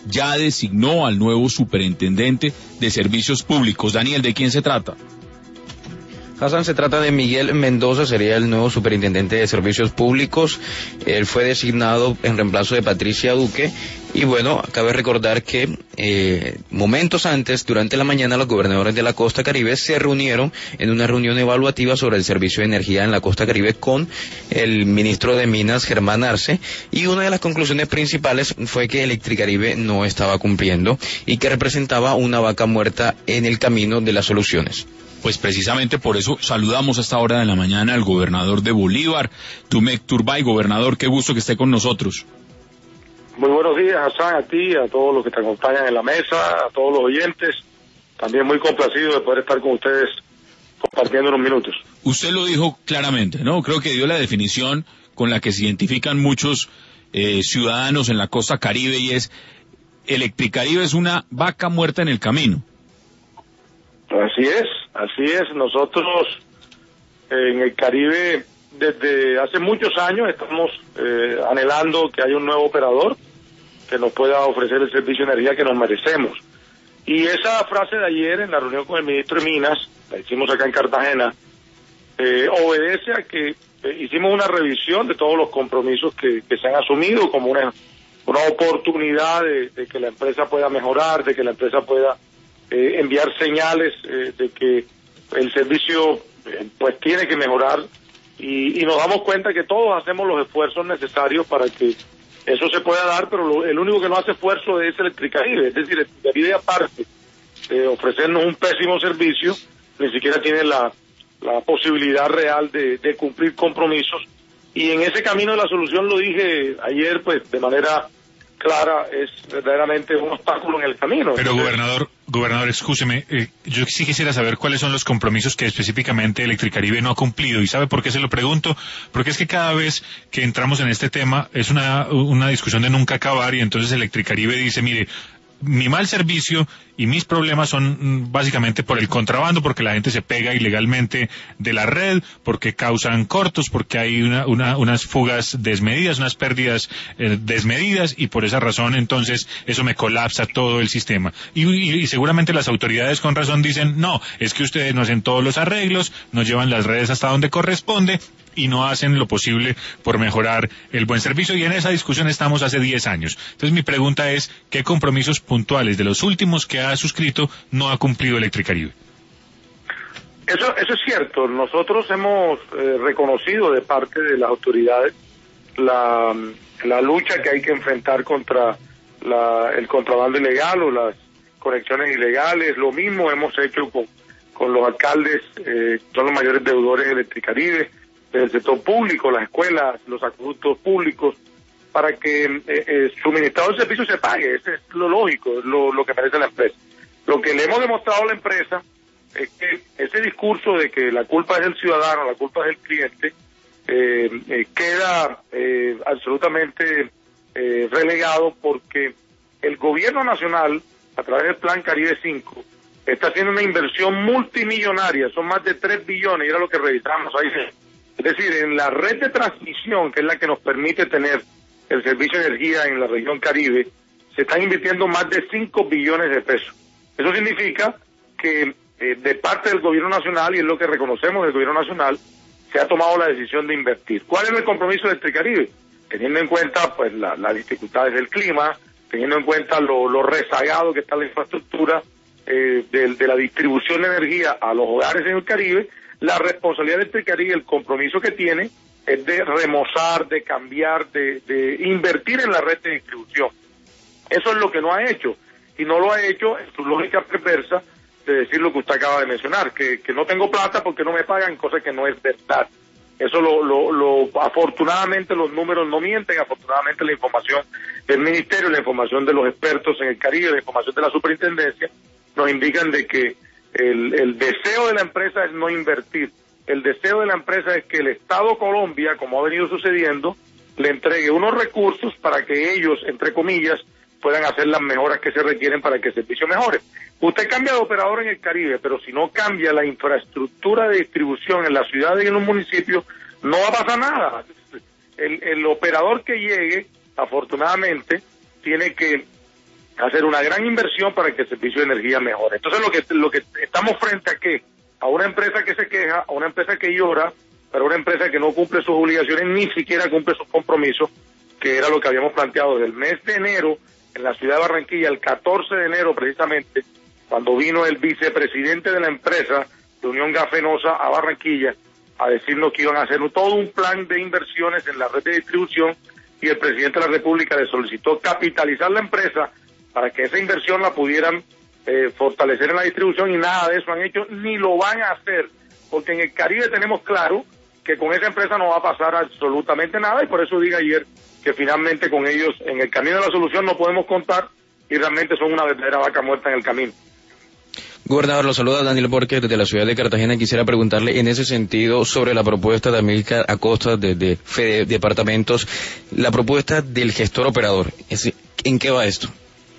ya designó al nuevo superintendente de servicios públicos. Daniel, ¿de quién se trata? Hassan, se trata de Miguel Mendoza, sería el nuevo superintendente de servicios públicos. Él fue designado en reemplazo de Patricia Duque. Y bueno, cabe recordar que momentos antes, durante la mañana, los gobernadores de la Costa Caribe se reunieron en una reunión evaluativa sobre el servicio de energía en la Costa Caribe con el ministro de Minas, Germán Arce, y una de las conclusiones principales fue que Electricaribe no estaba cumpliendo y que representaba una vaca muerta en el camino de las soluciones. Pues precisamente por eso saludamos a esta hora de la mañana al gobernador de Bolívar, Tumec Turbay. Gobernador, qué gusto que esté con nosotros. Muy buenos días, Hassan, a ti, a todos los que te acompañan en la mesa, a todos los oyentes. También muy complacido de poder estar con ustedes compartiendo unos minutos. Usted lo dijo claramente, ¿no? Creo que dio la definición con la que se identifican muchos ciudadanos en la Costa Caribe, y es: Electricaribe es una vaca muerta en el camino. Así es. Nosotros en el Caribe desde hace muchos años estamos anhelando que haya un nuevo operador que nos pueda ofrecer el servicio de energía que nos merecemos. Y esa frase de ayer en la reunión con el ministro de Minas, la hicimos acá en Cartagena, obedece a que hicimos una revisión de todos los compromisos que se han asumido como una oportunidad de que la empresa pueda mejorar, de que la empresa pueda enviar señales de que el servicio pues tiene que mejorar, y nos damos cuenta que todos hacemos los esfuerzos necesarios para que eso se pueda dar, pero el único que no hace esfuerzo es Electricaribe. Es decir, Electricaribe, aparte de ofrecernos un pésimo servicio, ni siquiera tiene la posibilidad real de cumplir compromisos, y en ese camino de la solución, lo dije ayer pues de manera clara, es verdaderamente un obstáculo en el camino. Pero gobernador, excúseme, yo sí quisiera saber cuáles son los compromisos que específicamente Electricaribe no ha cumplido. ¿Y sabe por qué se lo pregunto? Porque es que cada vez que entramos en este tema es una discusión de nunca acabar, y entonces Electricaribe dice: mire, mi mal servicio y mis problemas son básicamente por el contrabando, porque la gente se pega ilegalmente de la red, porque causan cortos, porque hay unas fugas desmedidas, unas pérdidas desmedidas, y por esa razón entonces eso me colapsa todo el sistema. Y seguramente las autoridades con razón dicen: no, es que ustedes no hacen todos los arreglos, no llevan las redes hasta donde corresponde y no hacen lo posible por mejorar el buen servicio, y en esa discusión estamos hace 10 años. Entonces mi pregunta es: ¿qué compromisos puntuales de los últimos que ha suscrito no ha cumplido Electricaribe? Eso es cierto. Nosotros hemos reconocido de parte de las autoridades la lucha que hay que enfrentar contra el contrabando ilegal o las conexiones ilegales. Lo mismo hemos hecho con los alcaldes, son los mayores deudores de Electricaribe, del sector público, las escuelas, los acueductos públicos, para que el suministrado del servicio se pague. Eso es lo lógico, es lo que merece la empresa. Lo que le hemos demostrado a la empresa es que ese discurso de que la culpa es del ciudadano, la culpa es del cliente, queda absolutamente relegado, porque el gobierno nacional, a través del Plan Caribe 5, está haciendo una inversión multimillonaria, son más de 3 billones, y era lo que revisamos ahí. Es decir, en la red de transmisión, que es la que nos permite tener el servicio de energía en la región Caribe, se están invirtiendo más de 5 billones de pesos. Eso significa que de parte del gobierno nacional, y es lo que reconocemos del gobierno nacional, se ha tomado la decisión de invertir. ¿Cuál es el compromiso de Electricaribe? Teniendo en cuenta pues las dificultades del clima, teniendo en cuenta lo rezagado que está la infraestructura de la distribución de energía a los hogares en el Caribe, la responsabilidad de Electricaribe, el compromiso que tiene, es de remozar, de cambiar, de invertir en la red de distribución. Eso es lo que no ha hecho, y no lo ha hecho en su lógica perversa de decir lo que usted acaba de mencionar, que no tengo plata porque no me pagan, cosa que no es verdad. Eso afortunadamente los números no mienten, afortunadamente la información del ministerio, la información de los expertos en el Caribe, la información de la superintendencia, nos indican de que el deseo de la empresa es no invertir. El deseo de la empresa es que el Estado Colombia, como ha venido sucediendo, le entregue unos recursos para que ellos, entre comillas, puedan hacer las mejoras que se requieren para que el servicio mejore. Usted cambia de operador en el Caribe, pero si no cambia la infraestructura de distribución en las ciudades y en los municipios, no va a pasar nada. El operador que llegue, afortunadamente, tiene que hacer una gran inversión para que el servicio de energía mejore. Entonces lo que estamos frente a una empresa que se queja, a una empresa que llora, pero una empresa que no cumple sus obligaciones, ni siquiera cumple sus compromisos, que era lo que habíamos planteado desde el mes de enero en la ciudad de Barranquilla, el 14 de enero precisamente, cuando vino el vicepresidente de la empresa de Unión Gas Fenosa a Barranquilla a decirnos que iban a hacer todo un plan de inversiones en la red de distribución, y el presidente de la República le solicitó capitalizar la empresa para que esa inversión la pudieran fortalecer en la distribución, y nada de eso han hecho, ni lo van a hacer, porque en el Caribe tenemos claro que con esa empresa no va a pasar absolutamente nada, y por eso dije ayer que finalmente con ellos en el camino de la solución no podemos contar, y realmente son una verdadera vaca muerta en el camino. Gobernador, lo saluda Daniel Borges desde la ciudad de Cartagena. Quisiera preguntarle en ese sentido sobre la propuesta de Amílcar Acosta de Fede Departamentos, la propuesta del gestor operador. ¿En qué va esto?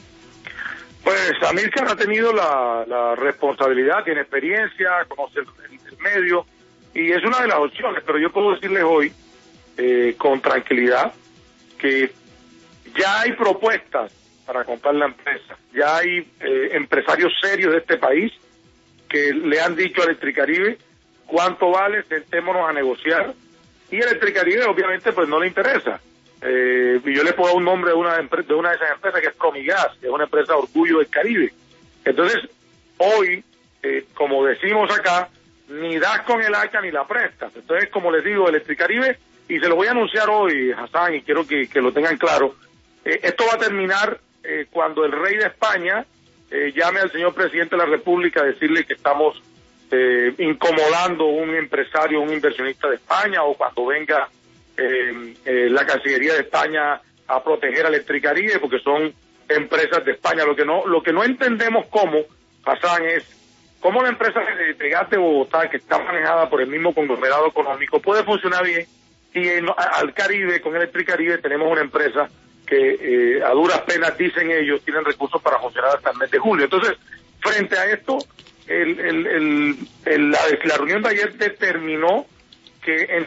Pues Amílcar ha tenido la responsabilidad, tiene experiencia, conoce el medio, y es una de las opciones, pero yo puedo decirles hoy con tranquilidad que ya hay propuestas para comprar la empresa. Ya hay empresarios serios de este país que le han dicho a Electricaribe cuánto vale, sentémonos a negociar, y Electricaribe obviamente pues no le interesa. Y yo le puedo dar un nombre de una de esas empresas, que es Promigas, que es una empresa orgullo del Caribe. Entonces, hoy, como decimos acá, ni das con el hacha ni la prestas. Entonces, como les digo, Electricaribe, y se lo voy a anunciar hoy, Hassan, y quiero que lo tengan claro, esto va a terminar cuando el rey de España llame al señor presidente de la República a decirle que estamos incomodando a un empresario, un inversionista de España, o cuando venga la Cancillería de España a proteger a Electricaribe, porque son empresas de España. Lo que no entendemos cómo, Hassan, es cómo la empresa de gas de Bogotá, que está manejada por el mismo conglomerado económico, puede funcionar bien, y al Caribe, con Electricaribe, tenemos una empresa que a duras penas, dicen ellos, tienen recursos para funcionar hasta el mes de julio. Entonces, frente a esto, la reunión de ayer determinó que,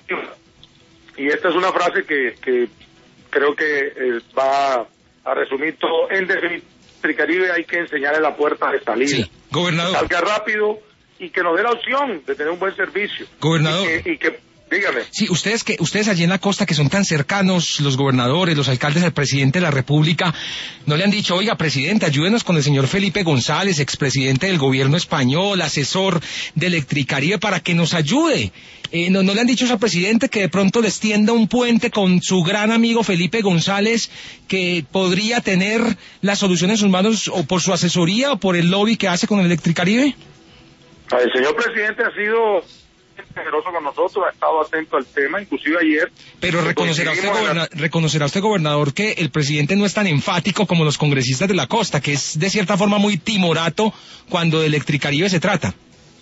y esta es una frase que creo que va a resumir todo, en definitiva, Electricaribe hay que enseñarle la puerta de salida. Sí, gobernador. Que salga rápido y que nos dé la opción de tener un buen servicio. Gobernador. Y que dígame. Sí, ustedes allí en la costa, que son tan cercanos, los gobernadores, los alcaldes, al presidente de la República, ¿no le han dicho, oiga, presidente, ayúdenos con el señor Felipe González, expresidente del gobierno español, asesor de Electricaribe, para que nos ayude? ¿No le han dicho eso al presidente, que de pronto les tienda un puente con su gran amigo Felipe González, que podría tener la solución en sus manos, o por su asesoría o por el lobby que hace con Electricaribe? El señor presidente ha sido generoso con nosotros, ha estado atento al tema, inclusive ayer. Pero reconocerá usted, gobernador, que el presidente no es tan enfático como los congresistas de la costa, que es de cierta forma muy timorato cuando de Electricaribe se trata.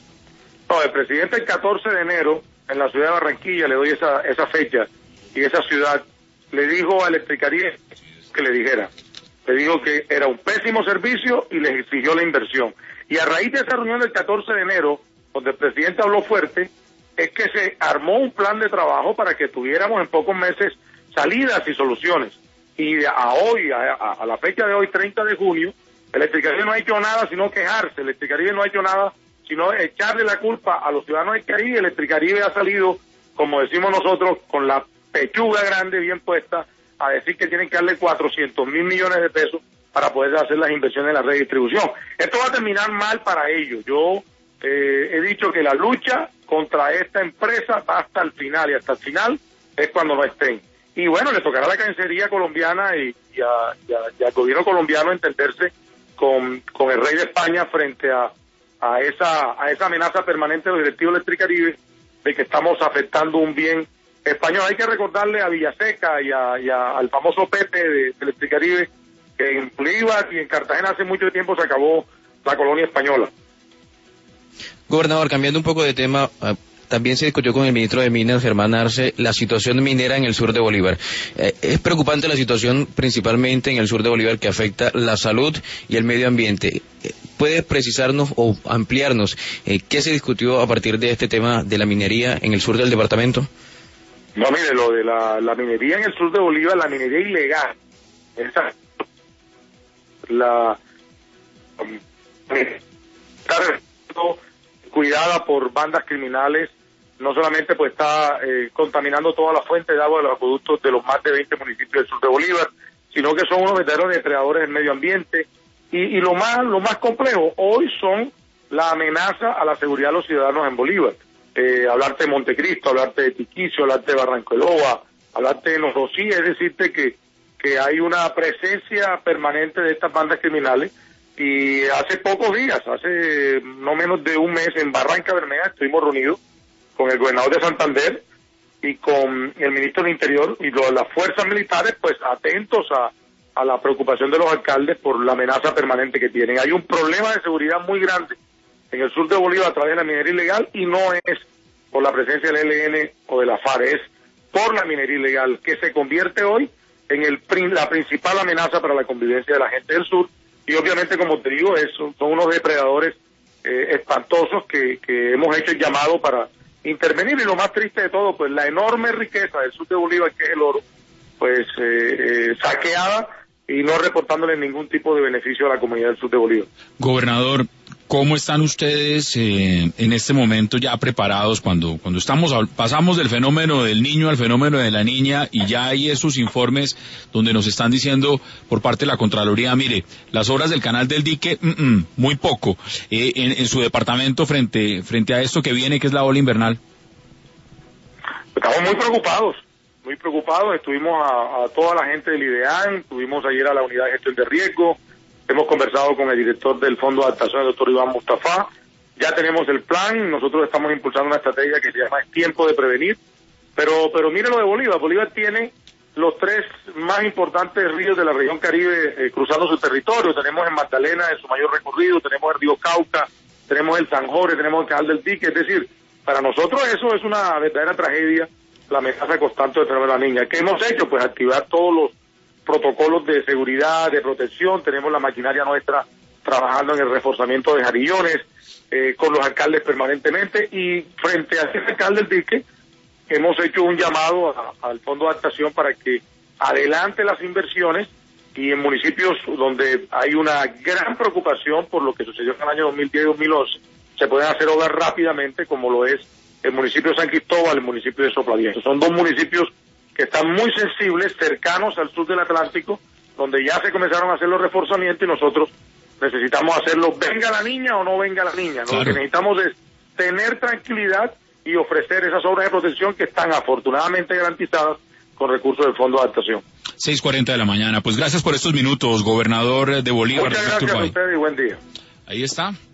No, el presidente el 14 de enero, en la ciudad de Barranquilla, le doy esa fecha y esa ciudad, le dijo a Electricaribe que le dijera. Le dijo que era un pésimo servicio y le exigió la inversión. Y a raíz de esa reunión del 14 de enero, donde el presidente habló fuerte, es que se armó un plan de trabajo para que tuviéramos en pocos meses salidas y soluciones. Y a la fecha de hoy, 30 de junio, Electricaribe no ha hecho nada sino quejarse. Electricaribe no ha hecho nada sino echarle la culpa a los ciudadanos del Caribe. Electricaribe ha salido, como decimos nosotros, con la pechuga grande bien puesta, a decir que tienen que darle 400.000 millones de pesos para poder hacer las inversiones en la red de distribución. Esto va a terminar mal para ellos. Yo he dicho que la lucha contra esta empresa va hasta el final, y hasta el final es cuando no estén. Y bueno, le tocará a la Cancillería colombiana y al gobierno colombiano entenderse con el rey de España frente a esa amenaza permanente de los directivos de Electricaribe de que estamos afectando un bien español. Hay que recordarle a Villaseca y al famoso Pepe de Electricaribe que en Bolívar y en Cartagena hace mucho tiempo se acabó la colonia española. Gobernador, cambiando un poco de tema, también se discutió con el ministro de Minas, Germán Arce, la situación minera en el sur de Bolívar. Es preocupante la situación principalmente en el sur de Bolívar, que afecta la salud y el medio ambiente. ¿Puede precisarnos o ampliarnos qué se discutió a partir de este tema de la minería en el sur del departamento? No, mire, lo de la minería en el sur de Bolívar, la minería ilegal, está cuidada por bandas criminales, no solamente pues está contaminando toda la fuente de agua de los acueductos de los más de 20 municipios del sur de Bolívar, sino que son unos verdaderos depredadores del medio ambiente. Y lo más complejo hoy son la amenaza a la seguridad de los ciudadanos en Bolívar. Hablarte de Montecristo, hablarte de Tiquicio, hablarte de Barranco del Oba, hablarte de Nososí, es decirte que hay una presencia permanente de estas bandas criminales. Y hace pocos días, hace no menos de un mes, en Barranca Bermeja estuvimos reunidos con el gobernador de Santander y con el ministro del Interior y las fuerzas militares, pues atentos a la preocupación de los alcaldes por la amenaza permanente que tienen. Hay un problema de seguridad muy grande en el sur de Bolívar a través de la minería ilegal, y no es por la presencia del ELN o de la FARC, es por la minería ilegal, que se convierte hoy en la principal amenaza para la convivencia de la gente del sur. Y obviamente, como te digo, son unos depredadores espantosos que hemos hecho el llamado para intervenir. Y lo más triste de todo, pues la enorme riqueza del sur de Bolívar, que es el oro, pues saqueada y no reportándole ningún tipo de beneficio a la comunidad del sur de Bolívar. Gobernador, ¿cómo están ustedes en este momento ya preparados cuando pasamos del fenómeno del niño al fenómeno de la niña, y ya hay esos informes donde nos están diciendo por parte de la Contraloría, mire, las obras del canal del dique, muy poco, en su departamento frente a esto que viene, que es la ola invernal? Estamos muy preocupados, estuvimos a toda la gente del IDEAN, estuvimos ayer a la unidad de gestión de riesgo. Hemos conversado con el director del Fondo de Adaptación, el doctor Iván Mustafa. Ya tenemos el plan. Nosotros estamos impulsando una estrategia que se llama Tiempo de Prevenir. Pero mire lo de Bolívar. Bolívar tiene los 3 más importantes ríos de la región Caribe cruzando su territorio. Tenemos en Magdalena en su mayor recorrido, tenemos el río Cauca, tenemos el San Jorge, tenemos el canal del dique. Es decir, para nosotros eso es una verdadera tragedia, la amenaza constante de tener a la niña. ¿Qué hemos hecho? Pues activar todos los protocolos de seguridad, de protección. Tenemos la maquinaria nuestra trabajando en el reforzamiento de jarillones, con los alcaldes permanentemente, y frente a ese alcalde del dique hemos hecho un llamado al Fondo de Adaptación para que adelante las inversiones, y en municipios donde hay una gran preocupación por lo que sucedió en el año 2010 y 2011, se pueden hacer obras rápidamente, como lo es el municipio de San Cristóbal, el municipio de Soplaviento. Son 2 municipios que están muy sensibles, cercanos al sur del Atlántico, donde ya se comenzaron a hacer los reforzamientos, y nosotros necesitamos hacerlo, venga la niña o no venga la niña. Claro. Lo que necesitamos es tener tranquilidad y ofrecer esas obras de protección que están afortunadamente garantizadas con recursos del Fondo de Adaptación. 6:40 de la mañana. Pues gracias por estos minutos, gobernador de Bolívar. Muchas gracias a ustedes y buen día. Ahí está.